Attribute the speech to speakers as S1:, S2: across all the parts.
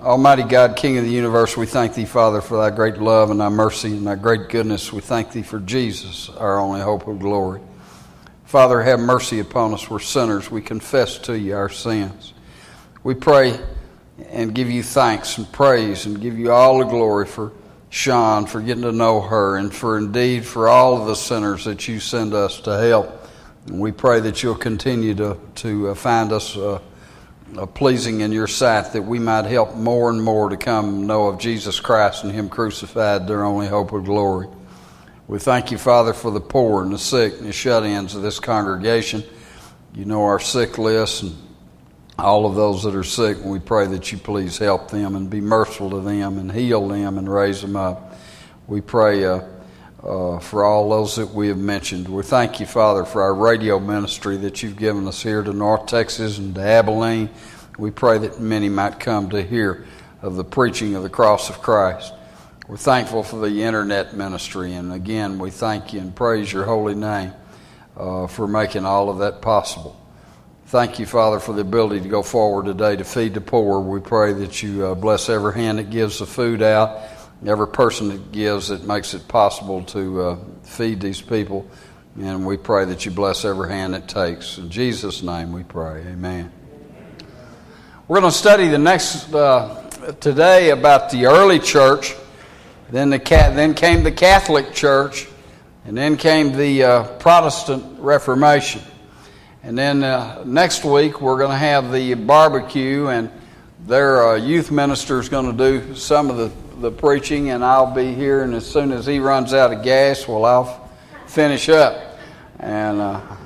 S1: Almighty God, King of the universe, we thank Thee, Father, for Thy great love and Thy mercy and Thy great goodness. We thank Thee for Jesus, our only hope of glory. Father, have mercy upon us. We're sinners. We confess to You our sins. We pray and give You thanks and praise and give You all the glory for Sean, for getting to know her, and for indeed for all of the sinners that You send us to help. And we pray that You'll continue to find us pleasing in Your sight, that we might help more and more to come know of Jesus Christ and Him crucified, their only hope of glory. We thank You, Father, for the poor and the sick and the shut-ins of this congregation. You know our sick list and all of those that are sick, and we pray that You please help them and be merciful to them and heal them and raise them up. We pray for all those that we have mentioned. We thank You, Father, for our radio ministry that You've given us here to North Texas and to Abilene. We pray that many might come to hear of the preaching of the cross of Christ. We're thankful for the internet ministry, and again, we thank You and praise Your holy name for making all of that possible. Thank You, Father, for the ability to go forward today to feed the poor. We pray that You bless every hand that gives the food out, every person that gives that makes it possible to feed these people. And we pray that You bless every hand that takes. In Jesus' name we pray. Amen. We're going to study the next today about the early church. Then came the Catholic Church, and then came the Protestant Reformation. And then next week we're going to have the barbecue, and their youth minister is going to do some of the preaching, and I'll be here, and as soon as he runs out of gas, well, I'll finish up. And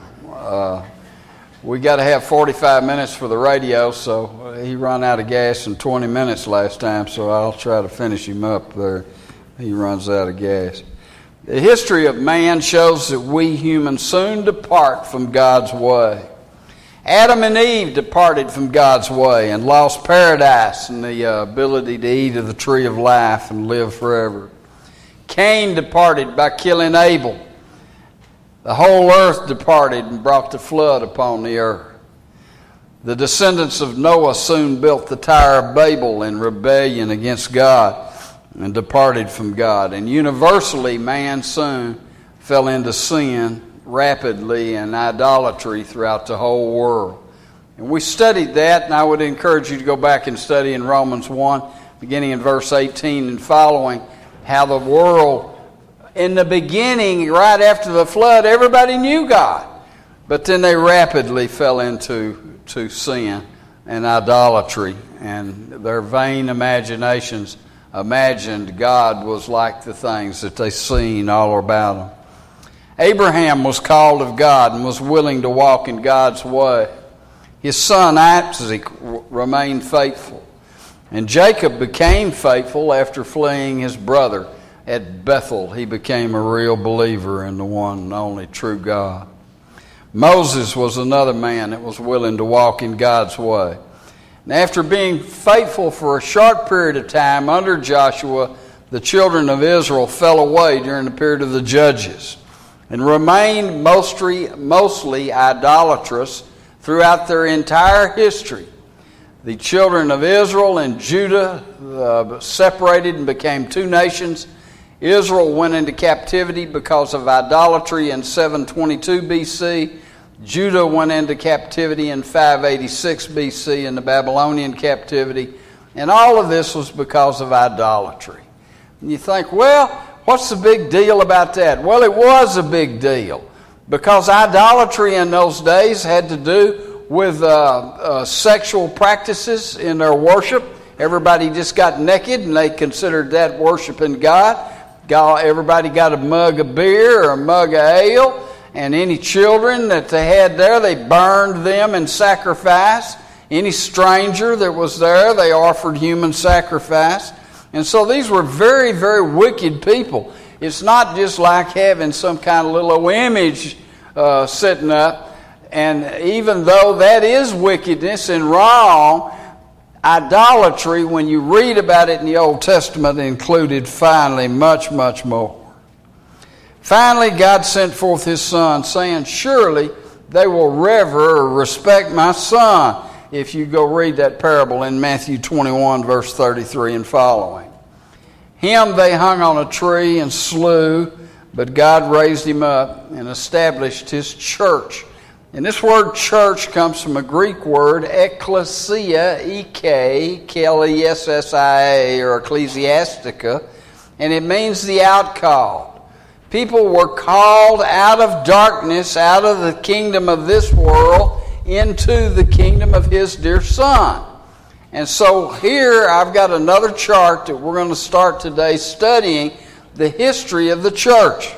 S1: we got to have 45 minutes for the radio, so he ran out of gas in 20 minutes last time, so I'll try to finish him up there. He runs out of gas. The history of man shows that we humans soon depart from God's way. Adam and Eve departed from God's way and lost paradise and the ability to eat of the tree of life and live forever. Cain departed by killing Abel. The whole earth departed and brought the flood upon the earth. The descendants of Noah soon built the Tower of Babel in rebellion against God and departed from God. And universally, man soon fell into sin rapidly and idolatry throughout the whole world. And we studied that, and I would encourage you to go back and study in Romans 1, beginning in verse 18 and following, how the world, in the beginning, right after the flood, everybody knew God. But then they rapidly fell into sin and idolatry, and their vain imaginations imagined God was like the things that they seen all about them. Abraham was called of God and was willing to walk in God's way. His son Isaac remained faithful. And Jacob became faithful after fleeing his brother at Bethel. He became a real believer in the one and only true God. Moses was another man that was willing to walk in God's way. And after being faithful for a short period of time under Joshua, the children of Israel fell away during the period of the Judges and remained mostly idolatrous throughout their entire history. The children of Israel and Judah separated and became two nations. Israel went into captivity because of idolatry in 722 BC. Judah went into captivity in 586 BC in the Babylonian captivity. And all of this was because of idolatry. And you think, well, what's the big deal about that? Well, it was a big deal, because idolatry in those days had to do with sexual practices in their worship. Everybody just got naked, and they considered that worshiping God. Everybody got a mug of beer or a mug of ale, and any children that they had there, they burned them in sacrifice. Any stranger that was there, they offered human sacrifice. And so these were very, very wicked people. It's not just like having some kind of little image sitting up. And even though that is wickedness and wrong, idolatry, when you read about it in the Old Testament, included finally much, much more. Finally, God sent forth His Son, saying, "Surely they will revere or respect my Son." if you go read that parable in Matthew 21, verse 33 and following. Him they hung on a tree and slew, but God raised him up and established his church. And this word church comes from a Greek word, ekklesia, E-K-L-E-S-S-I-A, or ecclesiastica, and it means the outcalled. People were called out of darkness, out of the kingdom of this world, into the kingdom of his dear Son. And so here I've got another chart that we're going to start today studying the history of the church.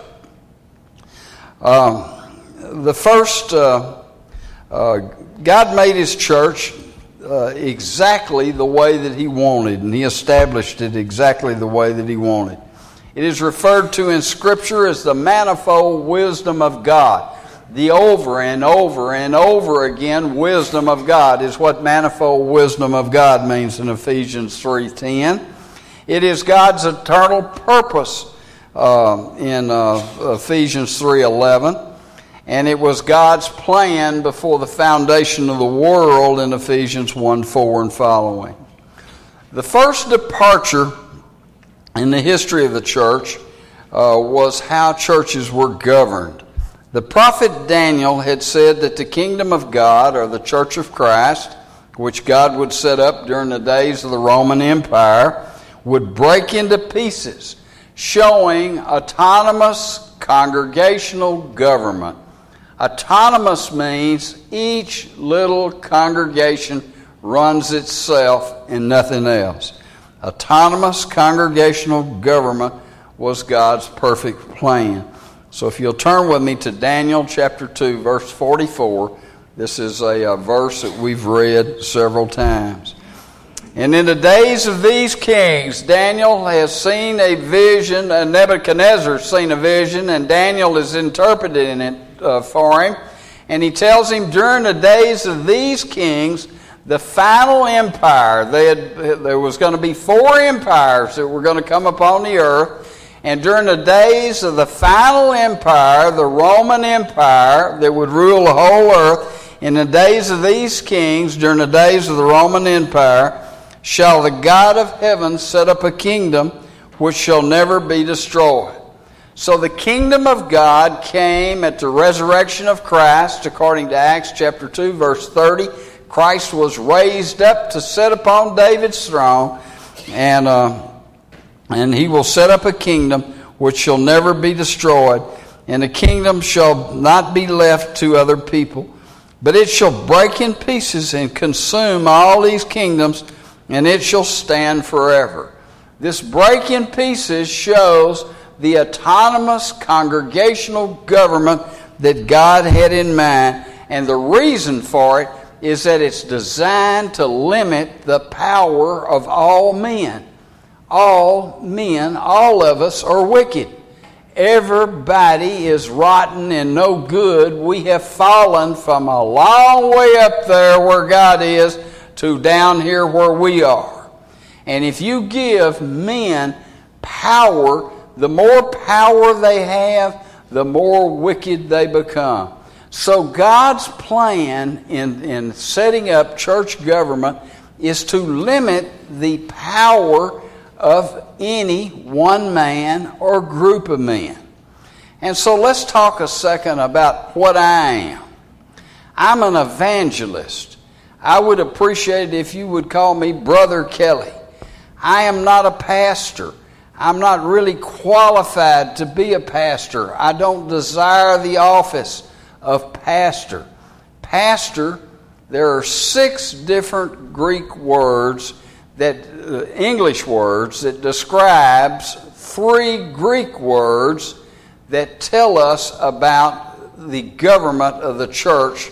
S1: The first, God made his church exactly the way that he wanted, and he established it exactly the way that he wanted. It is referred to in Scripture as the manifold wisdom of God. The over and over and over again wisdom of God is what manifold wisdom of God means in Ephesians 3:10. It is God's eternal purpose in Ephesians 3:11. And it was God's plan before the foundation of the world in Ephesians 1:4 and following. The first departure in the history of the church was how churches were governed. The prophet Daniel had said that the kingdom of God, or the church of Christ, which God would set up during the days of the Roman Empire, would break into pieces, showing autonomous congregational government. Autonomous means each little congregation runs itself and nothing else. Autonomous congregational government was God's perfect plan. So if you'll turn with me to Daniel chapter 2, verse 44, this is a verse that we've read several times. And in the days of these kings, Daniel has seen a vision, Nebuchadnezzar has seen a vision, and Daniel is interpreting it for him. And he tells him during the days of these kings, the final empire, there was going to be 4 empires that were going to come upon the earth. And during the days of the final empire, the Roman Empire that would rule the whole earth, in the days of these kings, during the days of the Roman Empire, shall the God of heaven set up a kingdom which shall never be destroyed. So the kingdom of God came at the resurrection of Christ, according to Acts chapter 2, verse 30. Christ was raised up to sit upon David's throne, and he will set up a kingdom which shall never be destroyed, and the kingdom shall not be left to other people, but it shall break in pieces and consume all these kingdoms, and it shall stand forever. This break in pieces shows the autonomous congregational government that God had in mind, and the reason for it is that it's designed to limit the power of all men. All men, all of us are wicked. Everybody is rotten and no good. We have fallen from a long way up there where God is to down here where we are. And if you give men power, the more power they have, the more wicked they become. So God's plan in setting up church government is to limit the power of any one man or group of men. And so let's talk a second about what I am. I'm an evangelist. I would appreciate it if you would call me Brother Kelly. I am not a pastor. I'm not really qualified to be a pastor. I don't desire the office of pastor. Pastor, there are 6 different Greek words English words that describes 3 Greek words that tell us about the government of the church: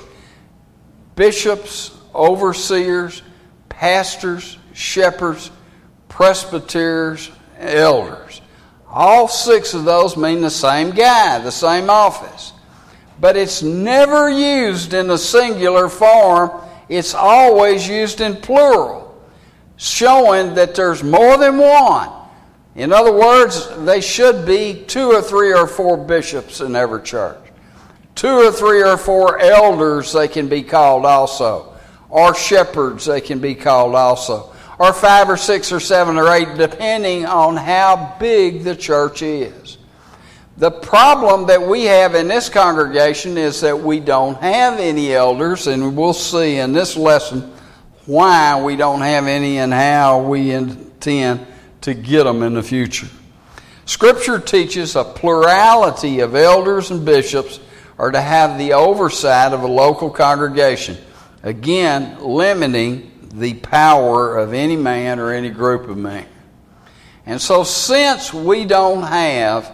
S1: bishops, overseers, pastors, shepherds, presbyters, elders. All 6 of those mean the same guy, the same office. But it's never used in the singular form. It's always used in plural, showing that there's more than one. In other words, they should be 2 or 3 or 4 bishops in every church. 2 or 3 or 4 elders, they can be called also. or shepherds they can be called also, or 5 or 6 or 7 or 8, depending on how big the church is. The problem that we have in this congregation is that we don't have any elders, and we'll see in this lesson why we don't have any and how we intend to get them in the future. Scripture teaches a plurality of elders and bishops are to have the oversight of a local congregation, again limiting the power of any man or any group of men. And so since we don't have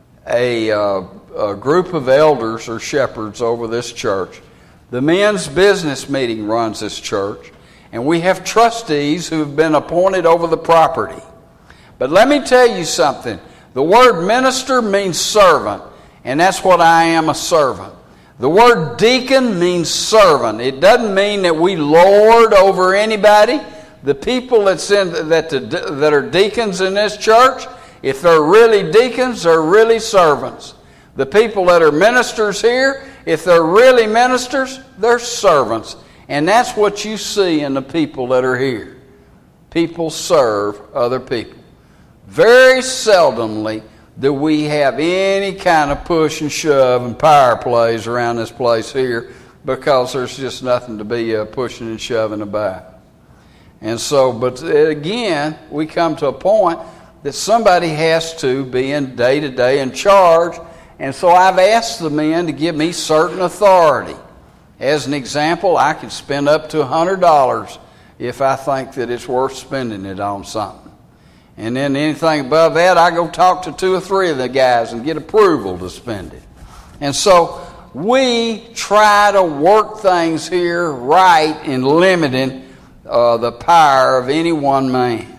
S1: a group of elders or shepherds over this church, the men's business meeting runs this church, and we have trustees who have been appointed over the property. But let me tell you something. The word minister means servant, and that's what I am, a servant. The word deacon means servant. It doesn't mean that we lord over anybody. The people that are deacons in this church, if they're really deacons, they're really servants. The people that are ministers here, if they're really ministers, they're servants. And that's what you see in the people that are here. People serve other people. Very seldomly do we have any kind of push and shove and power plays around this place here, because there's just nothing to be pushing and shoving about. And so, but again, we come to a point that somebody has to be in day-to-day in charge. And so I've asked the men to give me certain authority. As an example, I can spend up to $100 if I think that it's worth spending it on something. And then anything above that, I go talk to 2 or 3 of the guys and get approval to spend it. And so we try to work things here right in limiting the power of any one man.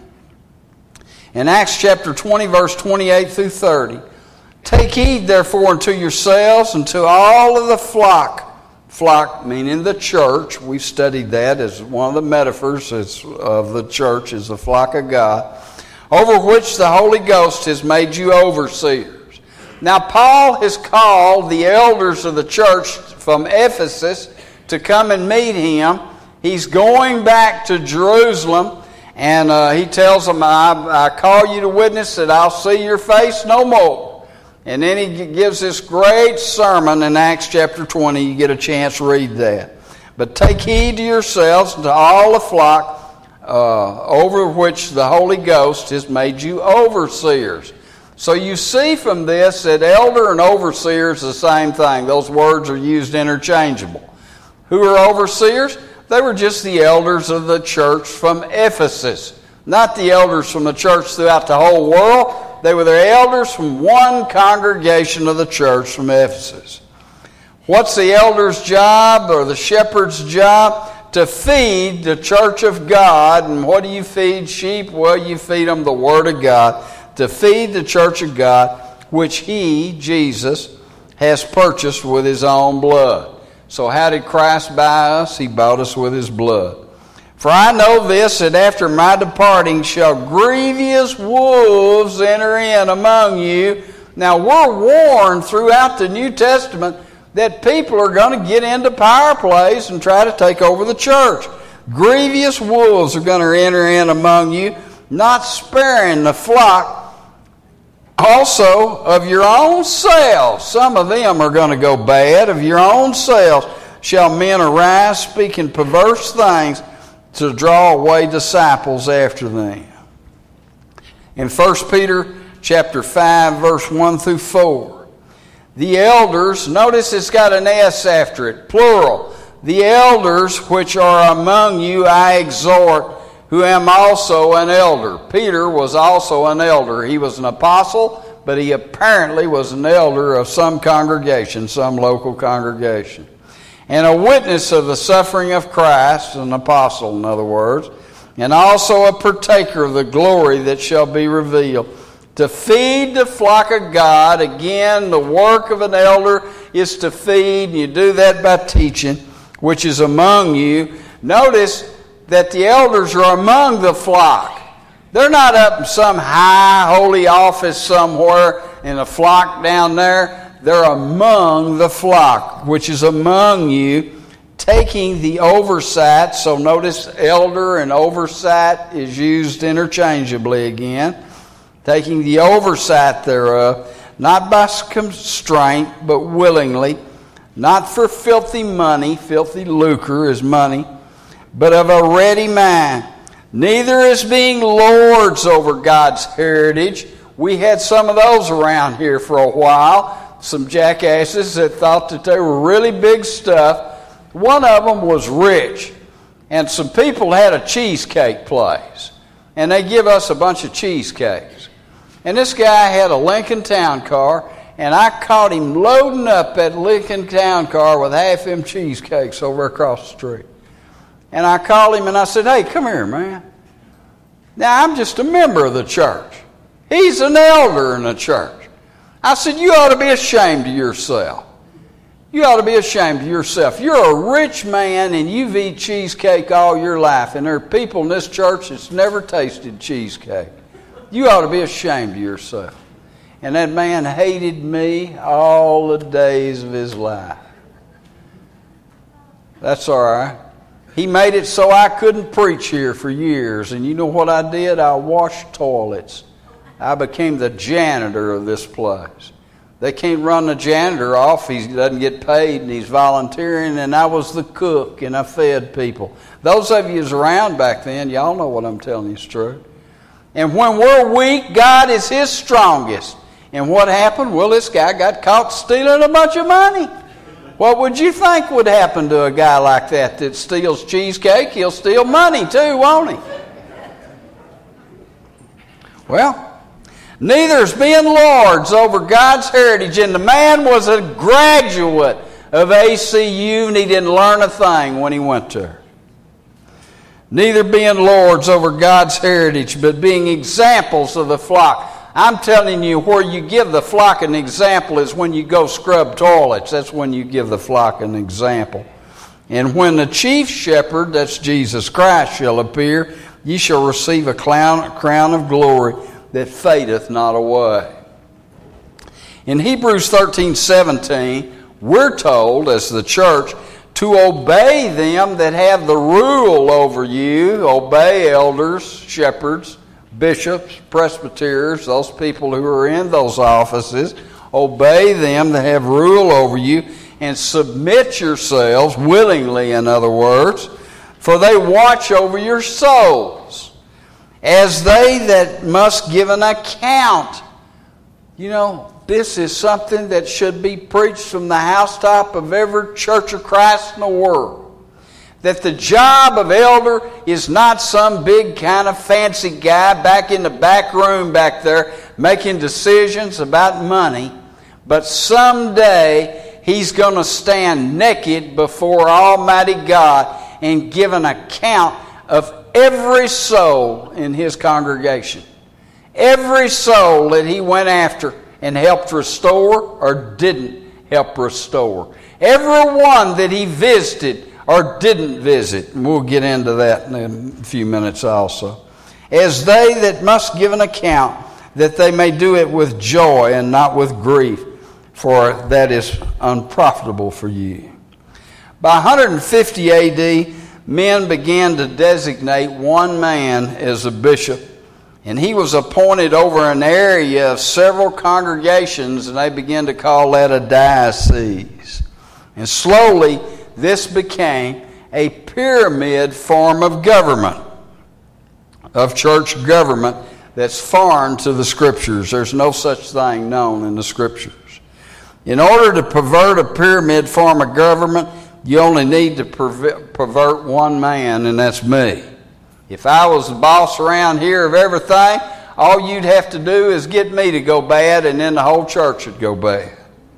S1: In Acts chapter 20, verse 28 through 30, take heed therefore unto yourselves and to all of the flock. Flock meaning the church. We've studied that as one of the metaphors of the church is the flock of God, over which the Holy Ghost has made you overseers. Now Paul has called the elders of the church from Ephesus to come and meet him. He's going back to Jerusalem, and he tells them, I call you to witness that I'll see your face no more. And then he gives this great sermon in Acts chapter 20. You get a chance to read that. But take heed to yourselves and to all the flock over which the Holy Ghost has made you overseers. So you see from this that elder and overseer is the same thing. Those words are used interchangeable. Who are overseers? They were just the elders of the church from Ephesus, not the elders from the church throughout the whole world. They were the elders from one congregation of the church from Ephesus. What's the elder's job or the shepherd's job? To feed the church of God. And what do you feed sheep? Well, you feed them the Word of God. To feed the church of God, which He, Jesus, has purchased with His own blood. So how did Christ buy us? He bought us with His blood. For I know this, that after my departing shall grievous wolves enter in among you. Now we're warned throughout the New Testament that people are going to get into power plays and try to take over the church. Grievous wolves are going to enter in among you, not sparing the flock also of your own selves. Some of them are going to go bad. Of your own selves shall men arise speaking perverse things to draw away disciples after them. In 1 Peter chapter 5, verse 1 through 4, the elders, notice it's got an S after it, plural. The elders which are among you I exhort, who am also an elder. Peter was also an elder. He was an apostle, but he apparently was an elder of some congregation, some local congregation. And a witness of the suffering of Christ, an apostle in other words, and also a partaker of the glory that shall be revealed. To feed the flock of God, again, the work of an elder is to feed, and you do that by teaching, which is among you. Notice that the elders are among the flock. They're not up in some high holy office somewhere in a flock down there. They're among the flock, which is among you, taking the oversight. So notice elder and oversight is used interchangeably again. Taking the oversight thereof, not by constraint, but willingly, not for filthy money, filthy lucre is money, but of a ready mind, neither as being lords over God's heritage. We had some of those around here for a while, some jackasses that thought that they were really big stuff. One of them was rich, and some people had a cheesecake place, and they give us a bunch of cheesecakes. And this guy had a Lincoln Town Car, and I caught him loading up that Lincoln Town Car with half them cheesecakes over across the street. And I called him and I said, "Hey, come here, man. Now, I'm just a member of the church. He's an elder in the church." I said, "You ought to be ashamed of yourself. You ought to be ashamed of yourself. You're a rich man and you've eaten cheesecake all your life, and there are people in this church that's never tasted cheesecake. You ought to be ashamed of yourself." And that man hated me all the days of his life. That's all right. He made it so I couldn't preach here for years. And you know what I did? I washed toilets. I became the janitor of this place. They can't run the janitor off. He doesn't get paid and he's volunteering. And I was the cook and I fed people. Those of you who's around back then, y'all know what I'm telling you is true. And when we're weak, God is His strongest. And what happened? Well, this guy got caught stealing a bunch of money. What would you think would happen to a guy like that steals cheesecake? He'll steal money too, won't he? Well, neither is being lords over God's heritage. And the man was a graduate of ACU and he didn't learn a thing when he went to her. Neither being lords over God's heritage, but being examples of the flock. I'm telling you, where you give the flock an example is when you go scrub toilets. That's when you give the flock an example. And when the chief shepherd, that's Jesus Christ, shall appear, ye shall receive a crown of glory that fadeth not away. In Hebrews 13:17, we're told as the church to obey them that have the rule over you. Obey elders, shepherds, bishops, presbyters, those people who are in those offices. Obey them that have rule over you, and submit yourselves willingly, in other words, for they watch over your souls, as they that must give an account. You know, this is something that should be preached from the housetop of every Church of Christ in the world. That the job of elder is not some big kind of fancy guy back in the back room back there making decisions about money, but someday he's going to stand naked before Almighty God and give an account of every soul in his congregation. Every soul that he went after and helped restore or didn't help restore. Every one that he visited or didn't visit. And we'll get into that in a few minutes also. As they that must give an account, that they may do it with joy and not with grief, for that is unprofitable for you. By 150 AD, men began to designate one man as a bishop, and he was appointed over an area of several congregations, and they began to call that a diocese. And slowly, this became a pyramid form of government, of church government, that's foreign to the Scriptures. There's no such thing known in the Scriptures. In order to pervert a pyramid form of government, you only need to pervert one man, and that's me. If I was the boss around here of everything, all you'd have to do is get me to go bad, and then the whole church would go bad.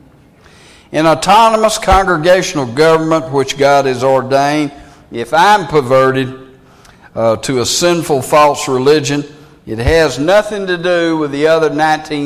S1: In autonomous congregational government, which God has ordained, if I'm perverted to a sinful false religion, it has nothing to do with the other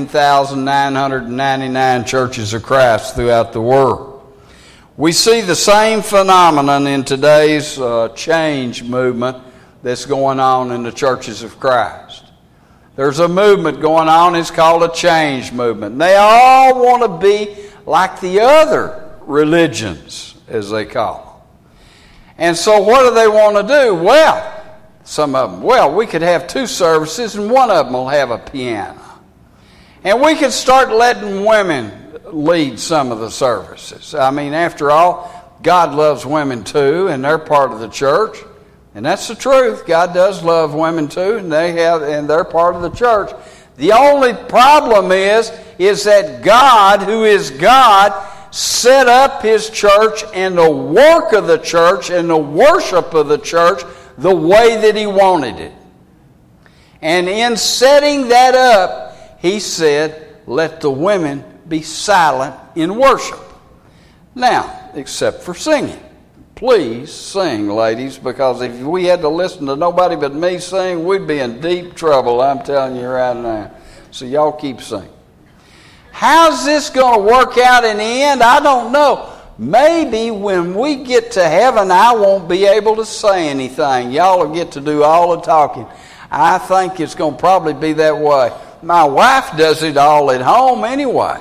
S1: 19,999 churches of Christ throughout the world. We see the same phenomenon in today's change movement that's going on in the churches of Christ. There's a movement going on, it's called a change movement. And they all want to be like the other religions, as they call them. And so what do they want to do? Well, some of them, we could have 2 services and one of them will have a piano. And we could start letting women lead some of the services. I mean, after all, God loves women too, and they're part of the church. And that's the truth. God does love women too, and they're part of the church. The only problem is that God, who is God, set up His church and the work of the church and the worship of the church the way that He wanted it. And in setting that up, He said, let the women be silent in worship. Now, except for singing. Please sing, ladies, because if we had to listen to nobody but me sing, we'd be in deep trouble, I'm telling you right now. So y'all keep singing. How's this going to work out in the end? I don't know. Maybe when we get to heaven, I won't be able to say anything. Y'all will get to do all the talking. I think it's going to probably be that way. My wife does it all at home anyway.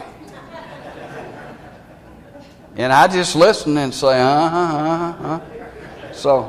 S1: And I just listen and say, So,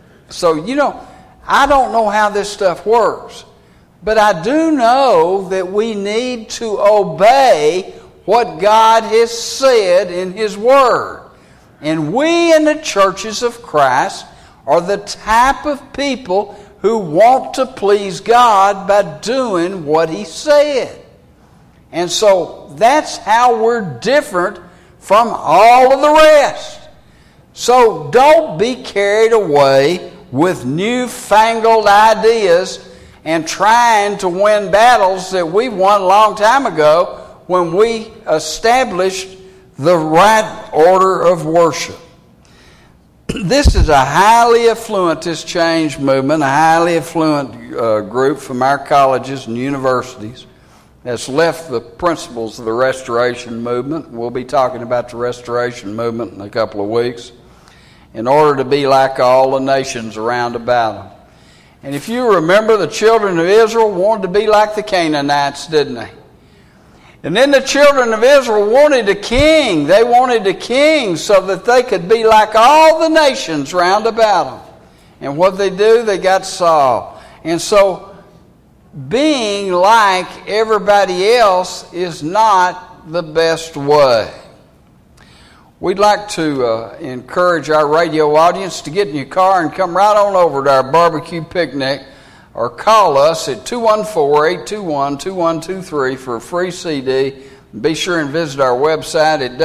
S1: I don't know how this stuff works. But I do know that we need to obey what God has said in His Word. And we in the churches of Christ are the type of people who want to please God by doing what He said. And so that's how we're different from all of the rest. So don't be carried away with newfangled ideas and trying to win battles that we won a long time ago when we established the right order of worship. This is a highly affluent, this change movement, a highly affluent group from our colleges and universities that's left the principles of the Restoration Movement. We'll be talking about the Restoration Movement in a couple of weeks, in order to be like all the nations around about them. And if you remember, the children of Israel wanted to be like the Canaanites, didn't they? And then the children of Israel wanted a king. They wanted a king so that they could be like all the nations round about them. And what they do, they got Saul. And so being like everybody else is not the best way. We'd like to encourage our radio audience to get in your car and come right on over to our barbecue picnic, or call us at 214-821-2123 for a free CD. Be sure and visit our website at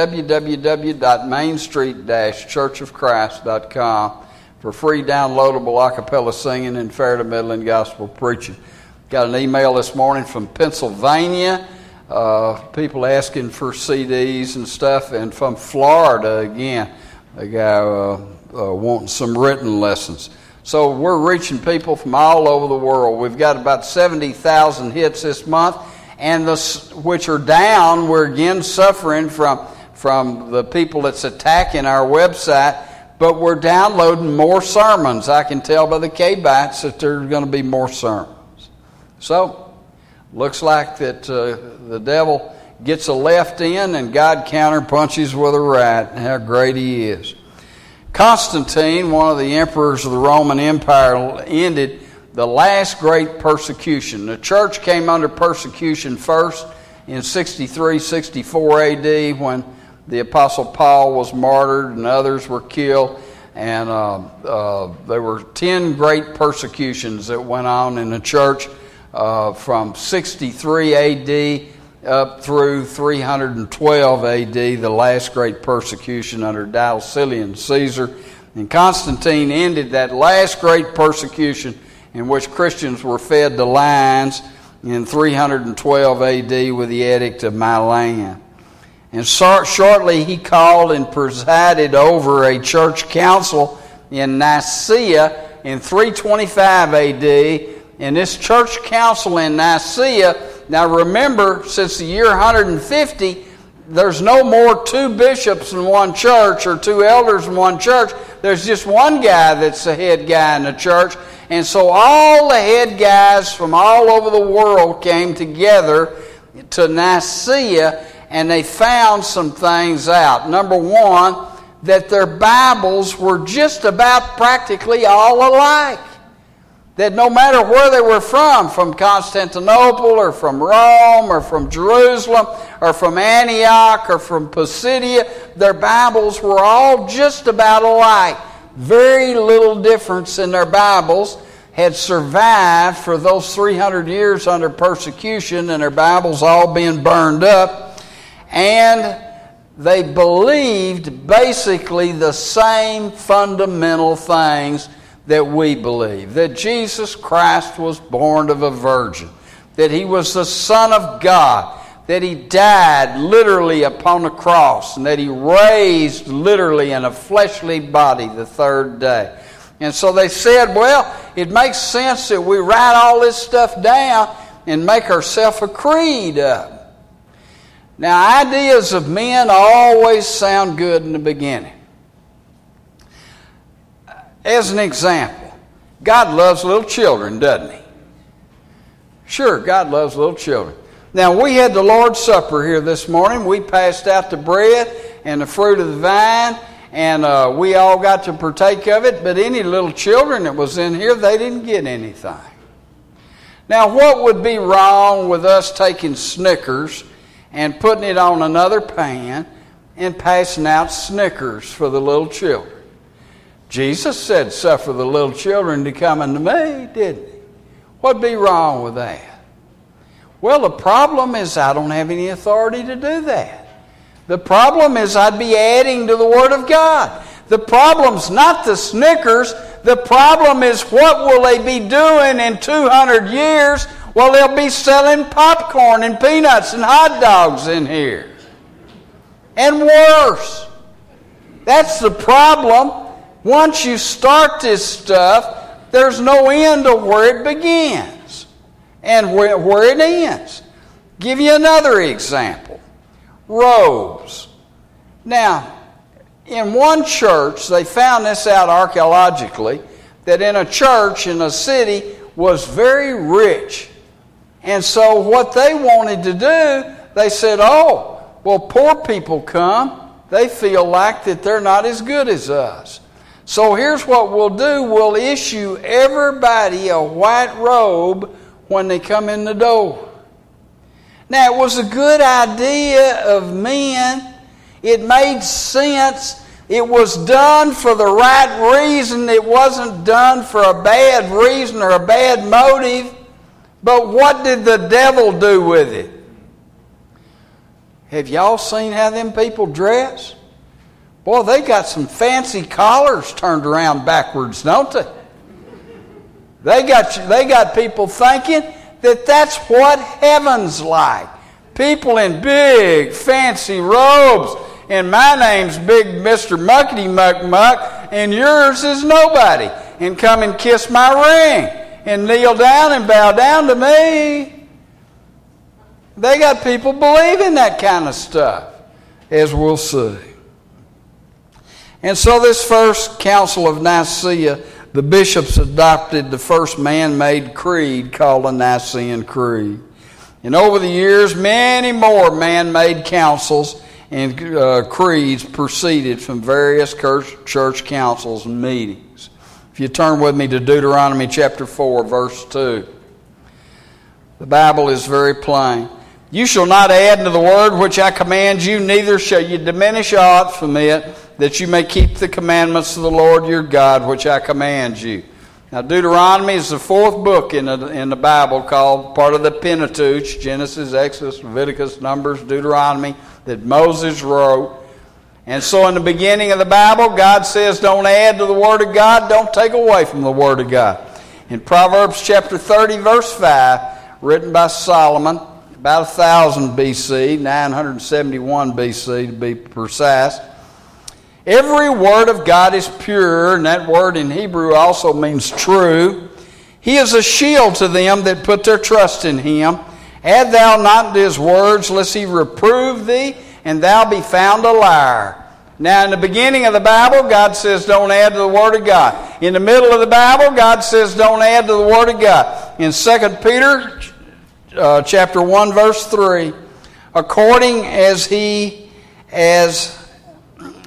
S1: www.mainstreet-churchofchrist.com for free downloadable a cappella singing and fair to middling gospel preaching. Got an email this morning from Pennsylvania, people asking for CDs and stuff, and from Florida again, a guy wanting some written lessons. So we're reaching people from all over the world. We've got about 70,000 hits this month, and which are down. We're again suffering from the people that's attacking our website, but we're downloading more sermons. I can tell by the K-Bytes that there's going to be more sermons. So, looks like that the devil gets a left in and God counterpunches with a right. How great he is. Constantine, one of the emperors of the Roman Empire, ended the last great persecution. The church came under persecution first in 63-64 AD when the Apostle Paul was martyred and others were killed. And there were 10 great persecutions that went on in the church from 63 AD up through 312 AD, the last great persecution under Diocletian Caesar. And Constantine ended that last great persecution in which Christians were fed to lions in 312 AD with the Edict of Milan. And shortly he called and presided over a church council in Nicaea in 325 AD. And this church council in Nicaea, now remember, since the year 150, there's no more 2 bishops in one church or 2 elders in one church. There's just one guy that's the head guy in the church. And so all the head guys from all over the world came together to Nicaea, and they found some things out. Number one, that their Bibles were just about practically all alike. That no matter where they were from Constantinople or from Rome or from Jerusalem or from Antioch or from Pisidia, their Bibles were all just about alike. Very little difference in their Bibles had survived for those 300 years under persecution, and their Bibles all being burned up. And they believed basically the same fundamental things that we believe. That Jesus Christ was born of a virgin. That He was the Son of God. That He died literally upon the cross. And that He raised literally in a fleshly body the third day. And so they said, well, it makes sense that we write all this stuff down and make ourselves a creed up. Now, ideas of men always sound good in the beginning. As an example, God loves little children, doesn't He? Sure, God loves little children. Now, we had the Lord's Supper here this morning. We passed out the bread and the fruit of the vine, and we all got to partake of it, but any little children that was in here, they didn't get anything. Now, what would be wrong with us taking Snickers and putting it on another pan and passing out Snickers for the little children? Jesus said, suffer the little children to come unto me, didn't He? What'd be wrong with that? Well, the problem is I don't have any authority to do that. The problem is I'd be adding to the Word of God. The problem's not the Snickers. The problem is what will they be doing in 200 years? Well, they'll be selling popcorn and peanuts and hot dogs in here. And worse. That's the problem. Once you start this stuff, there's no end to where it begins and where it ends. Give you another example. Robes. Now, in one church, they found this out archaeologically, that in a church in a city was very rich. And so what they wanted to do, they said, oh, well, poor people come. They feel like that they're not as good as us. So here's what we'll do. We'll issue everybody a white robe when they come in the door. Now, it was a good idea of men. It made sense. It was done for the right reason. It wasn't done for a bad reason or a bad motive. But what did the devil do with it? Have y'all seen how them people dress? Boy, they got some fancy collars turned around backwards, don't they? They got people thinking that that's what heaven's like. People in big, fancy robes. And my name's Big Mr. Muckety Muck Muck, and yours is nobody. And come and kiss my ring, and kneel down and bow down to me. They got people believing that kind of stuff, as we'll see. And so this first Council of Nicaea, the bishops adopted the first man-made creed called the Nicene Creed. And over the years, many more man-made councils and creeds proceeded from various church councils and meetings. If you turn with me to Deuteronomy chapter 4, verse 2. The Bible is very plain. You shall not add unto the word which I command you, neither shall you diminish aught from it, that you may keep the commandments of the Lord your God, which I command you. Now, Deuteronomy is the fourth book in the Bible, called part of the Pentateuch, Genesis, Exodus, Leviticus, Numbers, Deuteronomy, that Moses wrote. And so in the beginning of the Bible, God says, don't add to the Word of God, don't take away from the Word of God. In Proverbs chapter 30, verse 5, written by Solomon, about 1000 BC, 971 BC to be precise, every word of God is pure, and that word in Hebrew also means true. He is a shield to them that put their trust in Him. Add thou not to His words, lest He reprove thee, and thou be found a liar. Now, in the beginning of the Bible, God says don't add to the Word of God. In the middle of the Bible, God says don't add to the Word of God. In 2 Peter chapter 1, verse 3, according as He has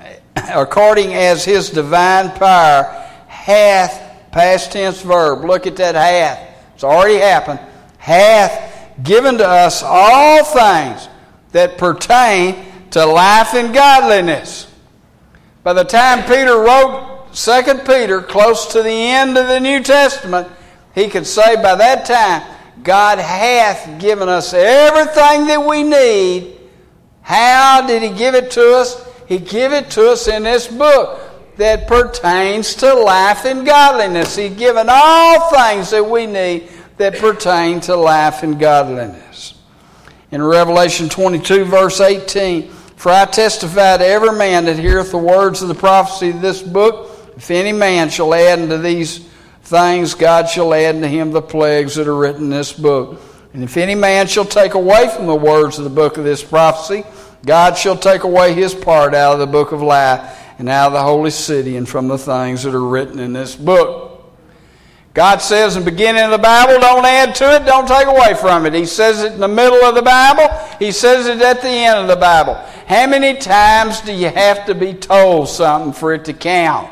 S1: according as his divine power hath, past tense verb, look at that hath, it's already happened, hath given to us all things that pertain to life and godliness. By the time Peter wrote 2 Peter, close to the end of the New Testament, he could say by that time, God hath given us everything that we need. How did he give it to us? He gave it to us in this book that pertains to life and godliness. He's given all things that we need that pertain to life and godliness. In Revelation 22, verse 18, for I testify to every man that heareth the words of the prophecy of this book, if any man shall add unto these things, God shall add unto him the plagues that are written in this book. And if any man shall take away from the words of the book of this prophecy, God shall take away his part out of the book of life and out of the holy city and from the things that are written in this book. God says in the beginning of the Bible, don't add to it, don't take away from it. He says it in the middle of the Bible. He says it at the end of the Bible. How many times do you have to be told something for it to count?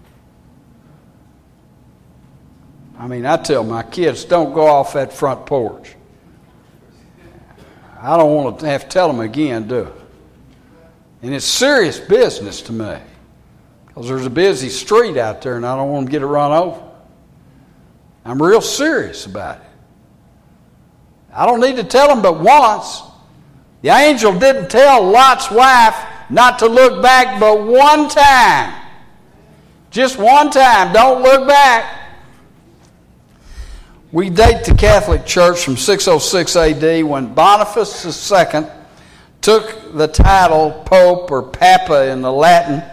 S1: I mean, I tell my kids, don't go off that front porch. I don't want to have to tell them again, do it. And it's serious business to me. Because there's a busy street out there and I don't want to get it run over. I'm real serious about it. I don't need to tell them but once. The angel didn't tell Lot's wife not to look back but one time. Just one time. Don't look back. We date the Catholic Church from 606 A.D. when Boniface II took the title Pope or Papa in the Latin,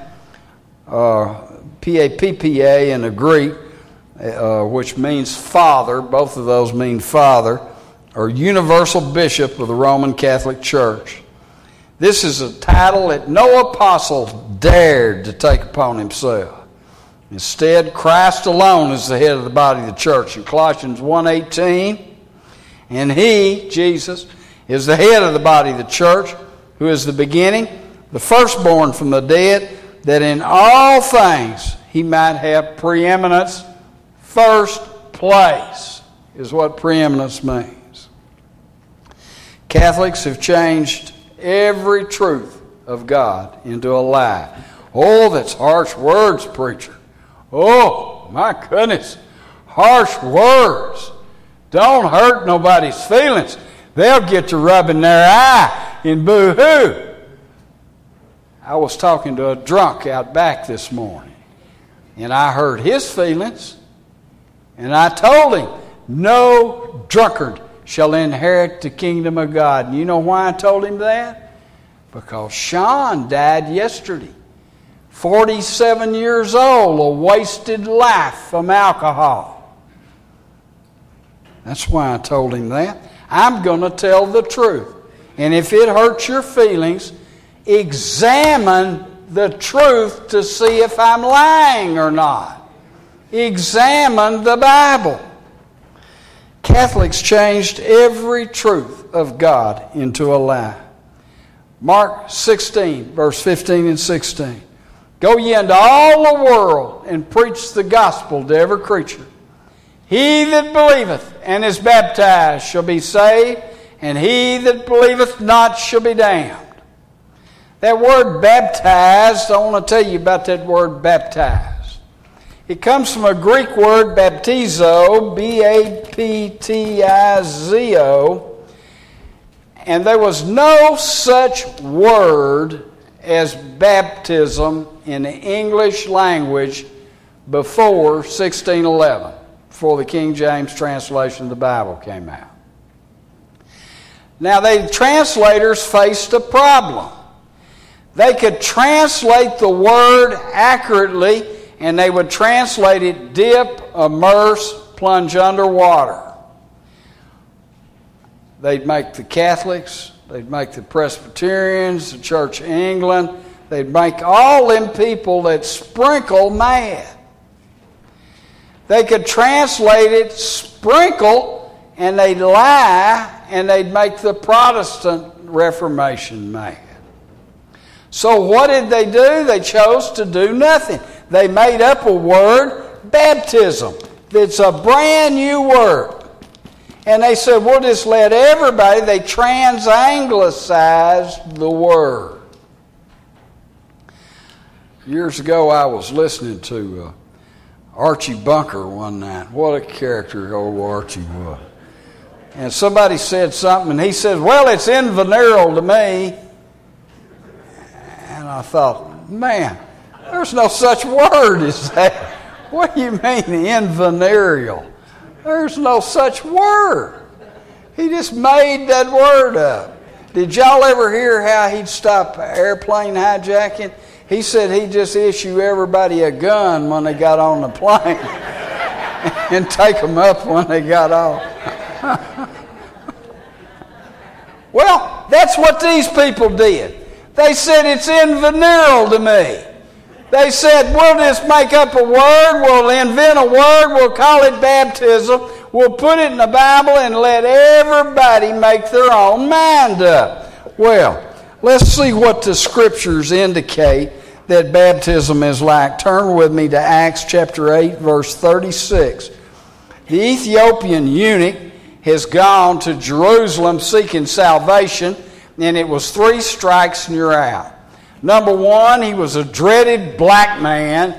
S1: P-A-P-P-A in the Greek, which means father. Both of those mean father, or universal bishop of the Roman Catholic Church. This is a title that no apostle dared to take upon himself. Instead, Christ alone is the head of the body of the church. In Colossians 1:18, and he, Jesus, is the head of the body of the church, who is the beginning, the firstborn from the dead, that in all things he might have preeminence. First place is what preeminence means. Catholics have changed every truth of God into a lie. Oh, that's harsh words, preacher. Oh, my goodness. Harsh words. Don't hurt nobody's feelings. They'll get to rubbing their eye and boo-hoo. I was talking to a drunk out back this morning, and I hurt his feelings, and I told him, no drunkard shall inherit the kingdom of God. And you know why I told him that? Because Sean died yesterday. 47 years old, a wasted life from alcohol. That's why I told him that. I'm going to tell the truth. And if it hurts your feelings, examine the truth to see if I'm lying or not. Examine the Bible. Catholics changed every truth of God into a lie. Mark 16, verse 15 and 16. Go ye into all the world and preach the gospel to every creature. He that believeth and is baptized shall be saved, and he that believeth not shall be damned. That word baptized, I want to tell you about that word baptized. It comes from a Greek word baptizo, B-A-P-T-I-Z-O, and there was no such word as baptism in the English language before 1611, before the King James translation of the Bible came out. Now, the translators faced a problem. They could translate the word accurately, and they would translate it dip, immerse, plunge underwater. They'd make the Catholics, they'd make the Presbyterians, the Church of England, they'd make all them people that sprinkle mad. They could translate it sprinkle, and they'd lie, and they'd make the Protestant Reformation mad. So what did they do? They chose to do nothing. They made up a word, baptism. It's a brand new word. And they said, we'll just let everybody, they trans-anglicized the word. Years ago, I was listening to Archie Bunker one night. What a character old Archie was. And somebody said something, and he said, well, it's invenereal to me. And I thought, man, there's no such word as that. What do you mean, invenereal? There's no such word. He just made that word up. Did y'all ever hear how he'd stop airplane hijacking? He said he'd just issue everybody a gun when they got on the plane and take them up when they got off. Well, that's what these people did. They said it's invenereal to me. They said, we'll just make up a word, we'll invent a word, we'll call it baptism, we'll put it in the Bible and let everybody make their own mind up. Well, let's see what the Scriptures indicate that baptism is like. Turn with me to Acts chapter 8, verse 36. The Ethiopian eunuch has gone to Jerusalem seeking salvation, and it was 3 strikes and you're out. Number 1, he was a dreaded black man.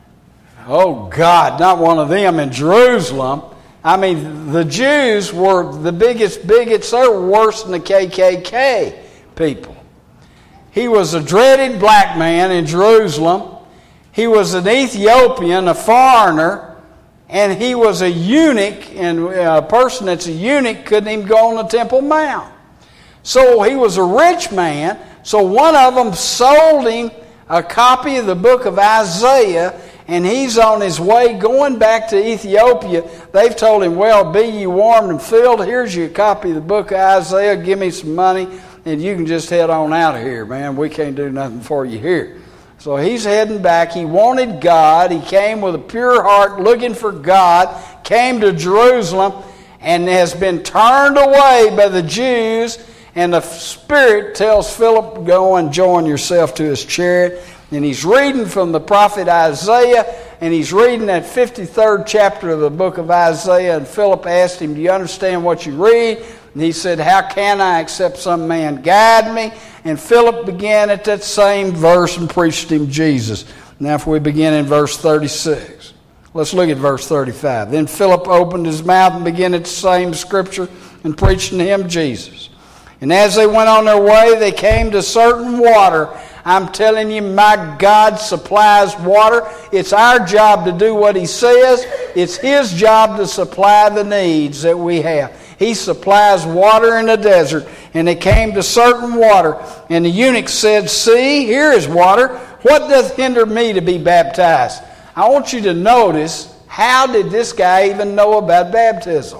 S1: Oh God, not one of them in Jerusalem. I mean, the Jews were the biggest bigots. They were worse than the KKK people. He was a dreaded black man in Jerusalem. He was an Ethiopian, a foreigner, and he was a eunuch, and a person that's a eunuch couldn't even go on the Temple Mount. So he was a rich man. So one of them sold him a copy of the book of Isaiah, and he's on his way going back to Ethiopia. They've told him, well, be ye warmed and filled. Here's your copy of the book of Isaiah. Give me some money, and you can just head on out of here, man. We can't do nothing for you here. So he's heading back. He wanted God. He came with a pure heart looking for God, came to Jerusalem, and has been turned away by the Jews. And the Spirit tells Philip, go and join yourself to his chariot. And he's reading from the prophet Isaiah, and he's reading that 53rd chapter of the book of Isaiah. And Philip asked him, do you understand what you read? And he said, how can I except some man guide me? And Philip began at that same verse and preached him Jesus. Now if we begin in verse 36. Let's look at verse 35. Then Philip opened his mouth and began at the same scripture and preached to him Jesus. And as they went on their way, they came to certain water. I'm telling you, my God supplies water. It's our job to do what He says. It's His job to supply the needs that we have. He supplies water in the desert. And they came to certain water. And the eunuch said, see, here is water. What doth hinder me to be baptized? I want you to notice, how did this guy even know about baptism?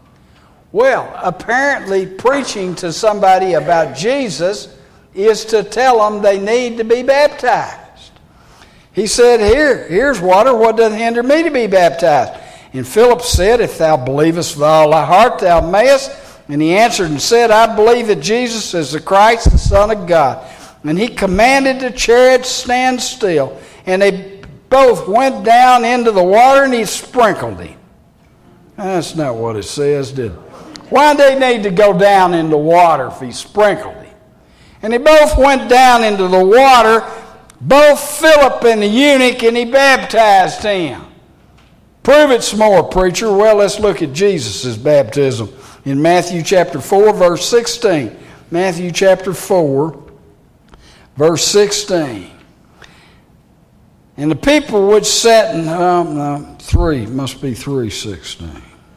S1: Well, apparently preaching to somebody about Jesus is to tell them they need to be baptized. He said, here's water. What doth hinder me to be baptized? And Philip said, if thou believest with all thy heart, thou mayest. And he answered and said, I believe that Jesus is the Christ, the Son of God. And he commanded the chariot to stand still. And they both went down into the water, and he sprinkled him. That's not what it says, did it? Why did they need to go down into water if he sprinkled him? And they both went down into the water, both Philip and the eunuch, and he baptized him. Prove it some more, preacher. Well, let's look at Jesus' baptism in Matthew chapter 4, verse 16. Matthew chapter 4, verse 16. And the people which sat in, must be 3:16.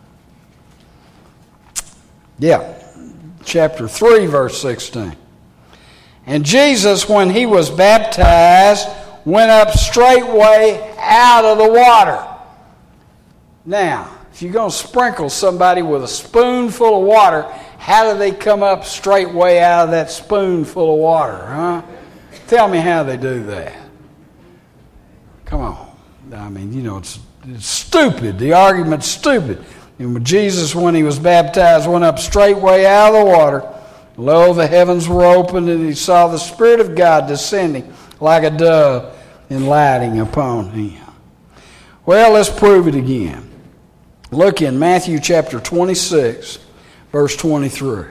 S1: Yeah, chapter 3, verse 16. And Jesus, when he was baptized, went up straightway out of the water. Now, if you're going to sprinkle somebody with a spoonful of water, how do they come up straightway out of that spoonful of water, huh? Tell me how they do that. Come on. I mean, you know, it's stupid. The argument's stupid. And Jesus, when he was baptized, went up straightway out of the water. Lo, the heavens were opened, and he saw the Spirit of God descending like a dove and lighting upon him. Well, let's prove it again. Look in Matthew chapter 26, verse 23.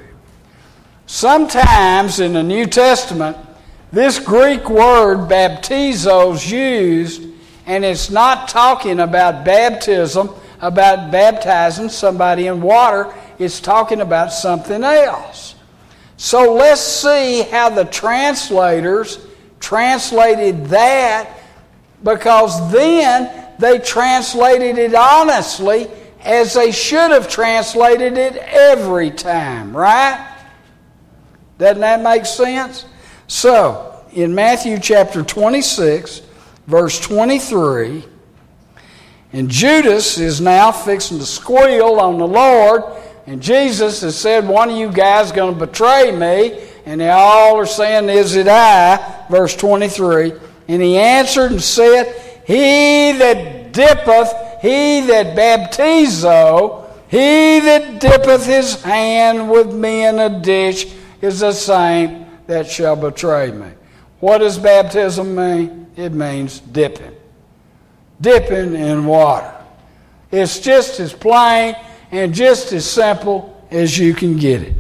S1: Sometimes in the New Testament, this Greek word baptizo is used, and it's not talking about baptism, about baptizing somebody in water. It's talking about something else. So let's see how the translators translated that, because then they translated it honestly as they should have translated it every time, right? Doesn't that make sense? So, in Matthew chapter 26, verse 23, and Judas is now fixing to squeal on the Lord, and Jesus has said, one of you guys is going to betray me, and they all are saying, is it I? Verse 23, and he answered and said, he that dippeth, he that baptizo, he that dippeth his hand with me in a dish is the same that shall betray me. What does baptism mean? It means dipping. Dipping in water. It's just as plain and just as simple as you can get it.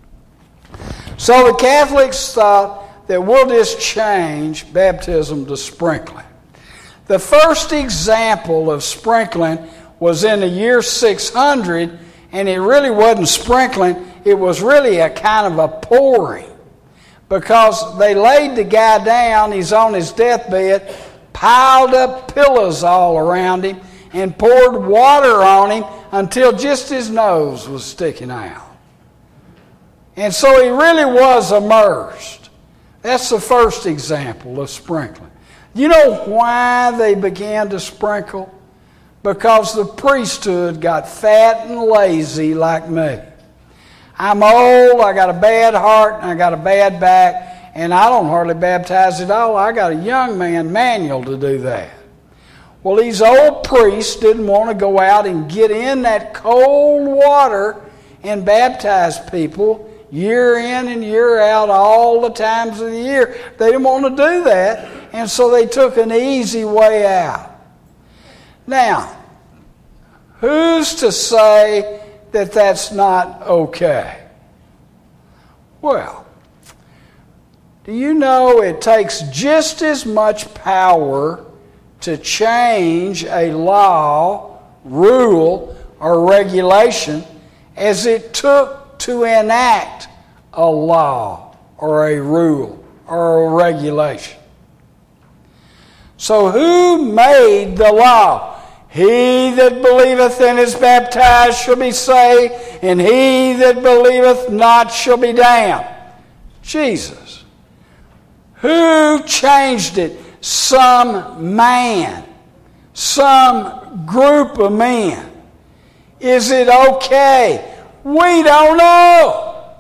S1: So the Catholics thought that we'll just change baptism to sprinkling. The first example of sprinkling was in the year 600, and it really wasn't sprinkling, it was really a kind of a pouring. Because they laid the guy down, he's on his deathbed, piled up pillows all around him, and poured water on him until just his nose was sticking out. And so he really was immersed. That's the first example of sprinkling. You know why they began to sprinkle? Because the priesthood got fat and lazy like me. I'm old, I got a bad heart, and I got a bad back, and I don't hardly baptize at all. I got a young man manual to do that. Well, these old priests didn't want to go out and get in that cold water and baptize people year in and year out all the times of the year. They didn't want to do that, and so they took an easy way out. Now, who's to say that that's not okay? Well, do you know it takes just as much power to change a law, rule, or regulation as it took to enact a law or a rule or a regulation? So who made the law? He that believeth and is baptized shall be saved, and he that believeth not shall be damned. Jesus. Who changed it? Some man. Some group of men. Is it okay? We don't know.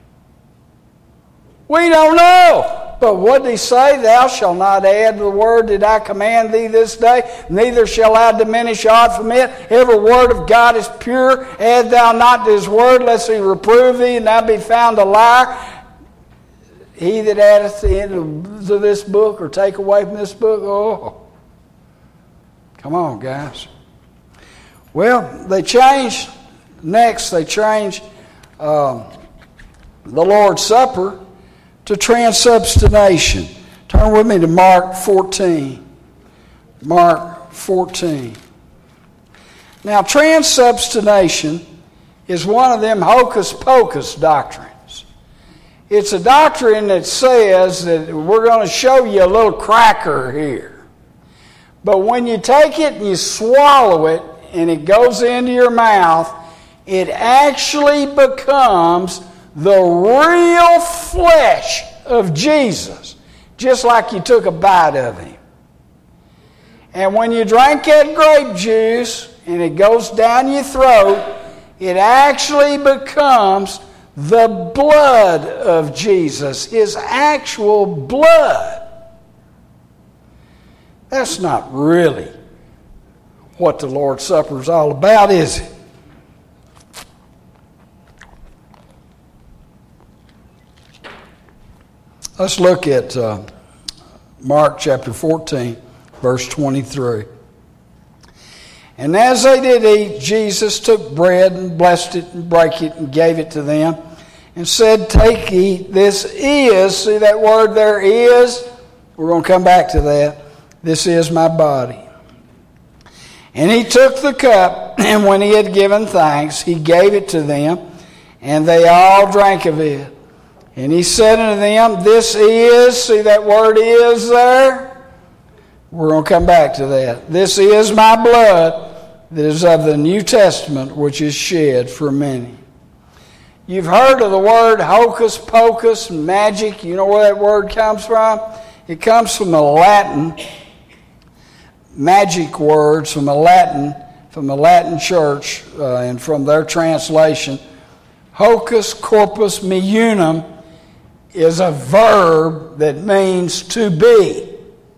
S1: We don't know. But what did he say? Thou shalt not add the word that I command thee this day, neither shall I diminish aught from it. Every word of God is pure. Add thou not to his word, lest he reprove thee, and thou be found a liar. He that addeth to this book, or take away from this book, oh. Come on, guys. Well, they changed. Next, they changed the Lord's Supper to transubstantiation. Turn with me to Mark 14. Mark 14. Now, transubstantiation is one of them hocus-pocus doctrines. It's a doctrine that says that we're going to show you a little cracker here. But when you take it and you swallow it and it goes into your mouth, it actually becomes the real flesh of Jesus, just like you took a bite of him. And when you drink that grape juice and it goes down your throat, it actually becomes the blood of Jesus, his actual blood. That's not really what the Lord's Supper is all about, is it? Let's look at Mark chapter 14, verse 23. And as they did eat, Jesus took bread and blessed it and brake it and gave it to them and said, "Take, eat. This is," see that word there, is? We're going to come back to that. "This is my body." And he took the cup, and when he had given thanks, he gave it to them, and they all drank of it. And he said unto them, "This is," see that word "is" there? We're going to come back to that. "This is my blood that is of the New Testament, which is shed for many." You've heard of the word hocus pocus, magic. You know where that word comes from? It comes from the Latin, magic words from the Latin church, and from their translation. Hocus corpus meunum is a verb that means to be.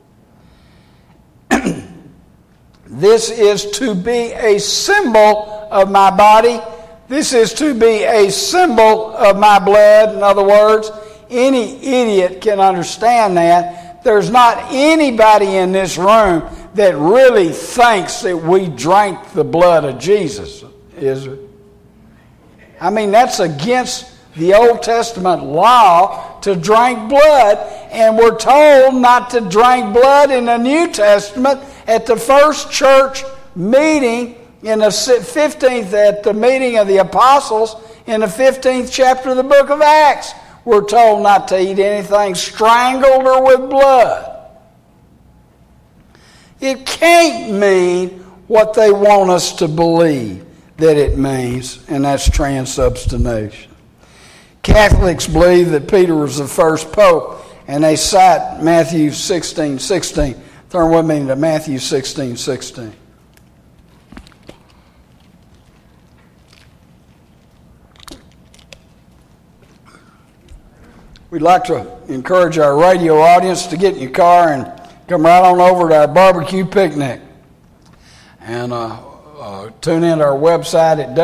S1: This is to be a symbol of my body. This is to be a symbol of my blood. In other words, any idiot can understand that. There's not anybody in this room that really thinks that we drank the blood of Jesus, is there? I mean, that's against the Old Testament law to drink blood, and we're told not to drink blood in the New Testament. At the first church meeting in the 15th, at the meeting of the apostles in the 15th chapter of the book of Acts, we're told not to eat anything strangled or with blood. It can't mean what they want us to believe that it means, and that's transubstantiation. Catholics believe that Peter was the first pope, and they cite Matthew 16:16. Turn with me to Matthew 16:16. We'd like to encourage our radio audience to get in your car and come right on over to our barbecue picnic. And tune in to our website at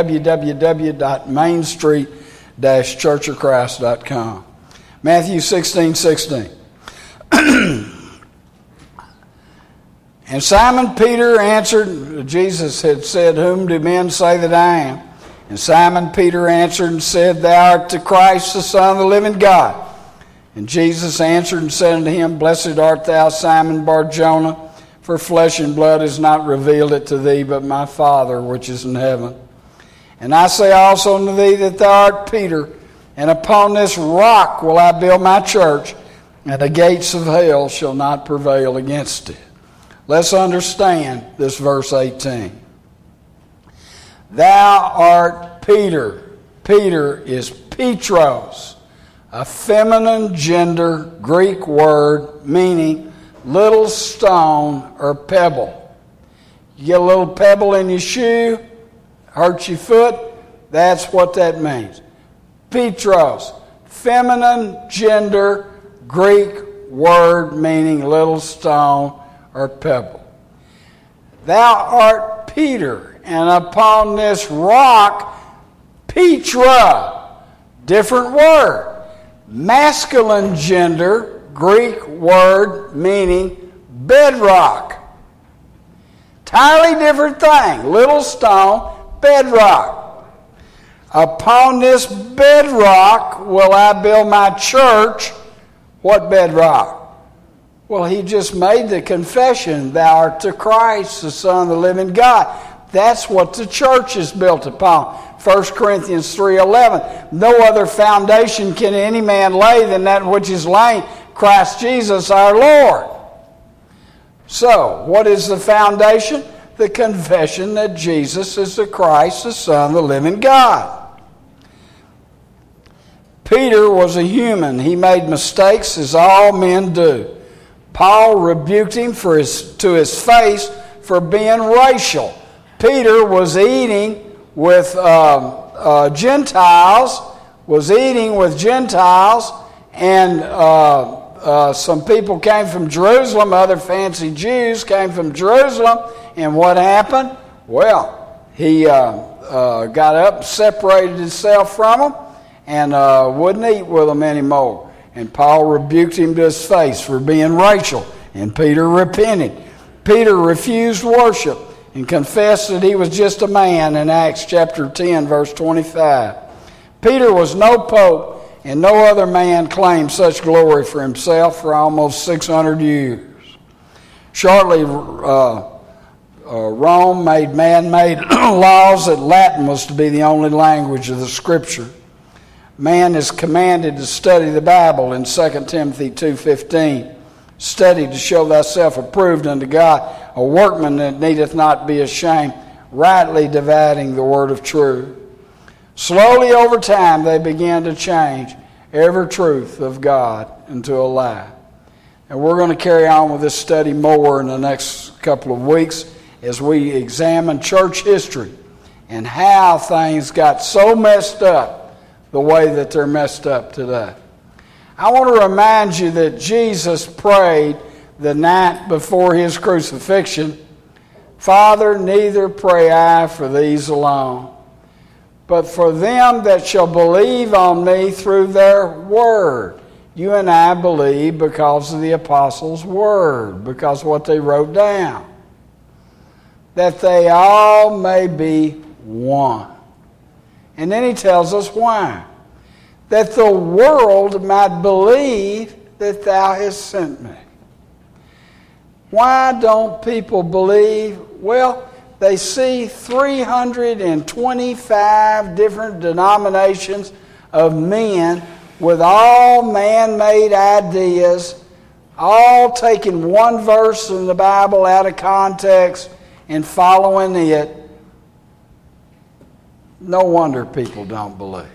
S1: www.mainstreet-churchofchrist.com. Matthew 16:16. And Simon Peter answered, Jesus had said, "Whom do men say that I am?" And Simon Peter answered and said, "Thou art the Christ, the Son of the living God." And Jesus answered and said unto him, "Blessed art thou, Simon Bar-Jonah, for flesh and blood has not revealed it to thee, but my Father which is in heaven. And I say also unto thee that thou art Peter, and upon this rock will I build my church, and the gates of hell shall not prevail against it." Let's understand this verse 18. Thou art Peter. Peter is Petros, a feminine gender Greek word meaning little stone or pebble. You get a little pebble in your shoe, hurts your foot, that's what that means. Petros, feminine gender Greek word meaning little stone or pebble. Thou art Peter, and upon this rock, Petra, different word. Masculine gender, Greek word meaning bedrock. Entirely different thing. Little stone, bedrock. Upon this bedrock will I build my church. What bedrock? Well, he just made the confession, "Thou art the Christ, the Son of the living God." That's what the church is built upon. 1 Corinthians 3:11. No other foundation can any man lay than that which is laid, Christ Jesus our Lord. So, what is the foundation? The confession that Jesus is the Christ, the Son of the living God. Peter was a human. He made mistakes as all men do. Paul rebuked him to his face for being racial. Peter was eating with Gentiles, and some people came from Jerusalem, other fancy Jews came from Jerusalem, and what happened? Well, he got up, separated himself from them, and wouldn't eat with them anymore. and Paul rebuked him to his face for being racial, and Peter repented. Peter refused worship and confessed that he was just a man in Acts chapter 10, verse 25. Peter was no pope, and no other man claimed such glory for himself for almost 600 years. Shortly, Rome made man-made laws that Latin was to be the only language of the Scripture. Man is commanded to study the Bible in 2 Timothy 2:15. Study to show thyself approved unto God, a workman that needeth not be ashamed, rightly dividing the word of truth. Slowly over time they began to change every truth of God into a lie. And we're going to carry on with this study more in the next couple of weeks as we examine church history and how things got so messed up the way that they're messed up today. I want to remind you that Jesus prayed the night before his crucifixion, Father, neither pray I for these alone, but for them that shall believe on me through their word. You and I believe because of the apostles' word, because of what they wrote down. That they all may be one. And then he tells us why. That the world might believe that thou hast sent me. Why don't people believe? Well, they see 325 different denominations of men with all man-made ideas, all taking one verse in the Bible out of context and following it. No wonder people don't believe.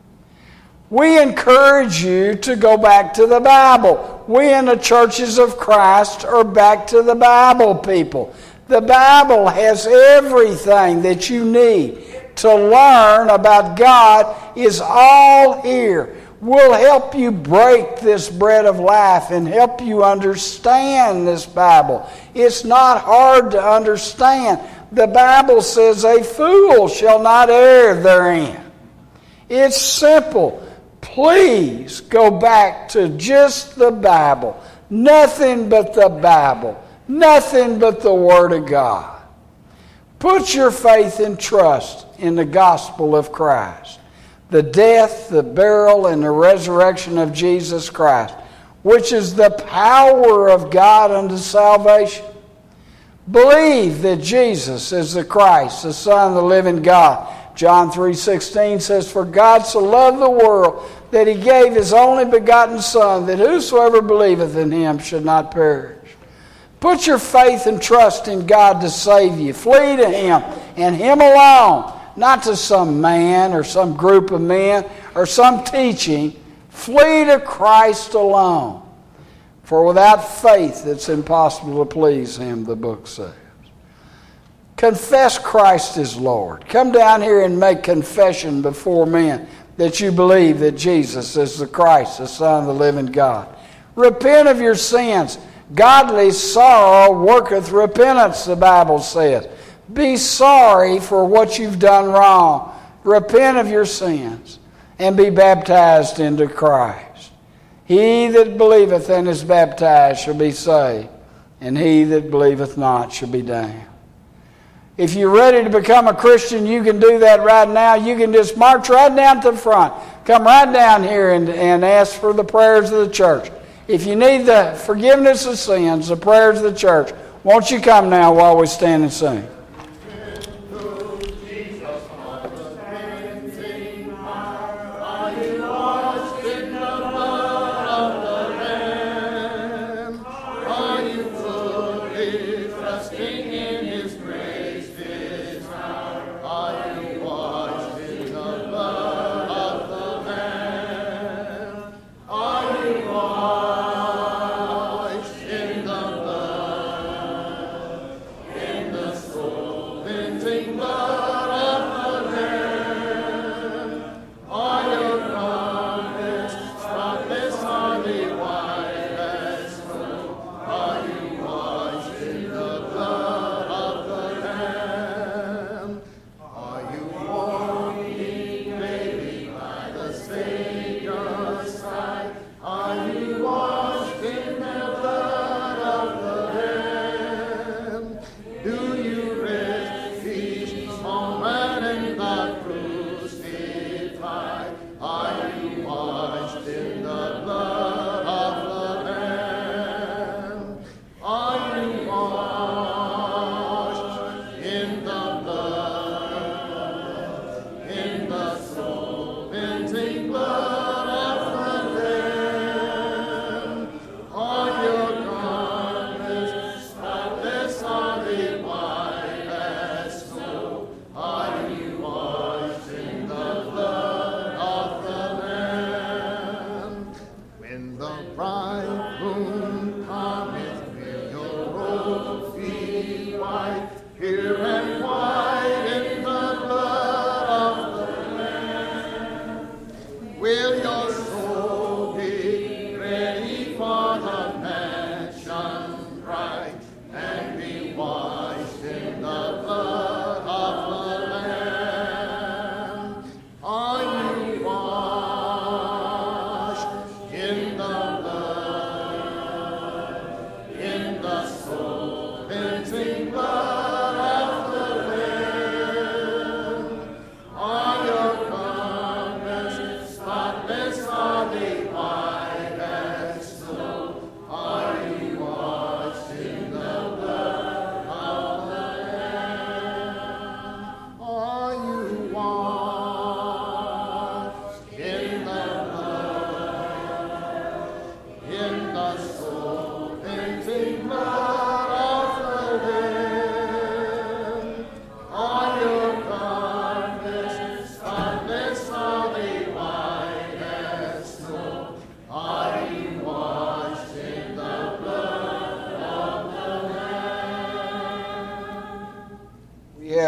S1: We encourage you to go back to the Bible. We in the churches of Christ are back to the Bible people. The Bible has everything that you need to learn about God is all here. We'll help you break this bread of life and help you understand this Bible. It's not hard to understand. The Bible says a fool shall not err therein. It's simple. Please go back to just the Bible. Nothing but the Bible. Nothing but the Word of God. Put your faith and trust in the gospel of Christ. The death, the burial, and the resurrection of Jesus Christ, which is the power of God unto salvation. Believe that Jesus is the Christ, the Son of the living God. John 3:16 says, For God so loved the world that he gave his only begotten Son, that whosoever believeth in him should not perish. Put your faith and trust in God to save you. Flee to him and him alone, not to some man or some group of men or some teaching. Flee to Christ alone. For without faith it's impossible to please him, the book says. Confess Christ is Lord. Come down here and make confession before men that you believe that Jesus is the Christ, the Son of the living God. Repent of your sins. Godly sorrow worketh repentance, the Bible says. Be sorry for what you've done wrong. Repent of your sins and be baptized into Christ. He that believeth and is baptized shall be saved, and he that believeth not shall be damned. If you're ready to become a Christian, you can do that right now. You can just march right down to the front. Come right down here and ask for the prayers of the church. If you need the forgiveness of sins, the prayers of the church, won't you come now while we stand and sing?
S2: In the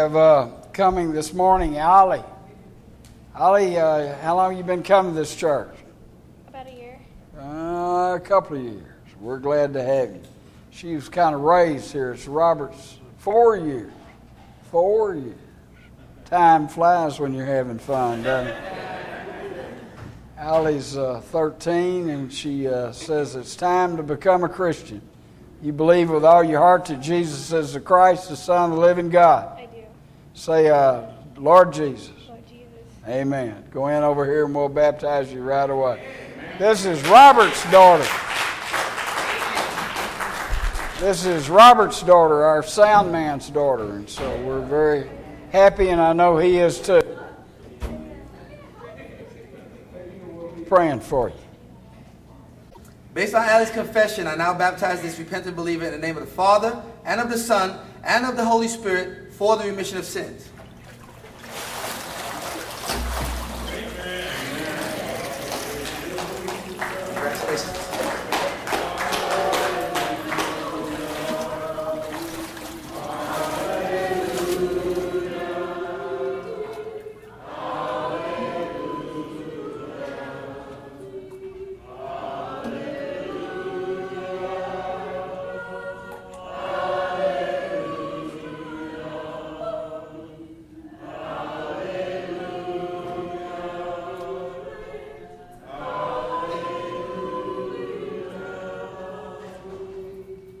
S1: have coming this morning, Ollie. Ollie, how long have you been coming to this church?
S2: About a year.
S1: A couple of years. We're glad to have you. She was kind of raised here. It's Robert's 4 years. 4 years. Time flies when you're having fun, doesn't it? Allie's 13, and she says it's time to become a Christian. You believe with all your heart that Jesus is the Christ, the Son of the living God.
S2: I do.
S1: Say, Lord Jesus.
S2: Lord Jesus.
S1: Amen. Go in over here and we'll baptize you right away. This is Robert's daughter. This is Robert's daughter, our sound man's daughter. And so we're very happy, and I know he is too. Praying for you.
S3: Based on Allie's confession, I now baptize this repentant believer in the name of the Father, and of the Son, and of the Holy Spirit for the remission of sins.